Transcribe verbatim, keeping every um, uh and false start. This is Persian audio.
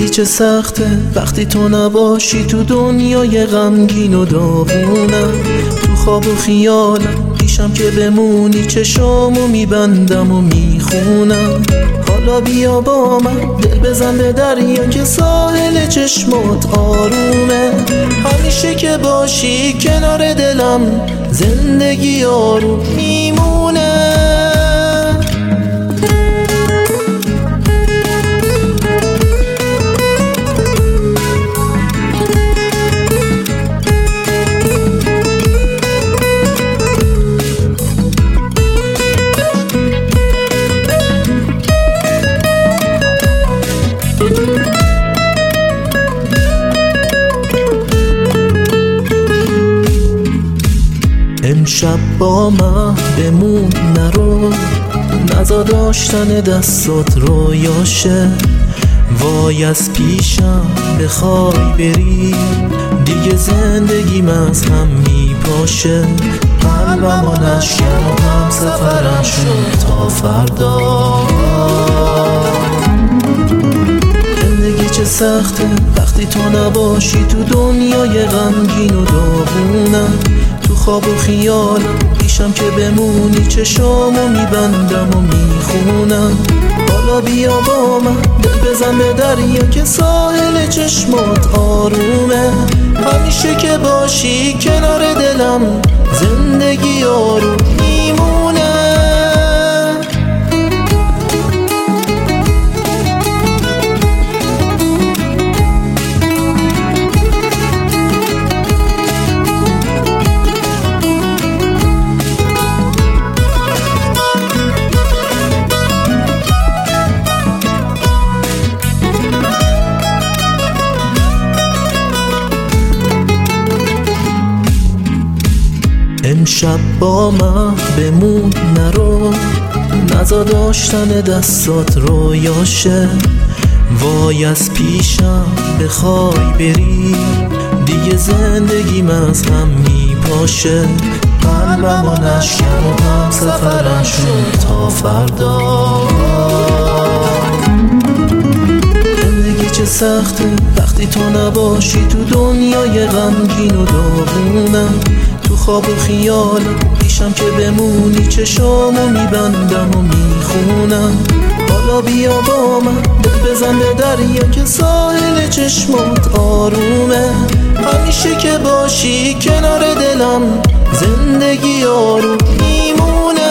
زندگی چه سخته وقتی تو نباشی، تو دنیای غمگین و داغونم. تو خواب و خیالم پیشم که بمونی، چشامو میبندم و میخونم. حالا بیا با من دل بزن به دریا که ساحل چشمات آرومه. همیشه که باشی کنار دلم زندگی آروم میمونه. امشب با من بمون نرو، نزا داشتن دستات رویاشه. وای از پیشم بخوای بری، دیگه زندگیم از هم میپاشه. قلبم و نشکن و هم سفرم شد تا فردا. زندگی چه سخته وقتی تو نباشی، تو دنیای غمگین و داغونم. تو خواب و خیال پیشم که بمونی، چشامو میبندم و میخونم. حالا بیا با من دل بزن به دریا که ساحل چشمات آرومه. همیشه که باشی کنار دلم زندگی آروم میمونه. امشب با من بمون نرو، نزا داشتن دستات رویاشه. وای از پیشم بخوای بری، دیگه زندگیم از هم میپاشه. قلبم و نشکن و هم سفرم شد تا فردا. زندگی چه سخته وقتی تو نباشی، تو دنیای غمگین و داغونم. تو خواب و خیال پیشم که بمونی، چشامو میبندم و میخونم. حالا بیا با من دل بزن به دریا که ساحل چشمات آرومه. همیشه که باشی کنار دلم زندگی آروم میمونه.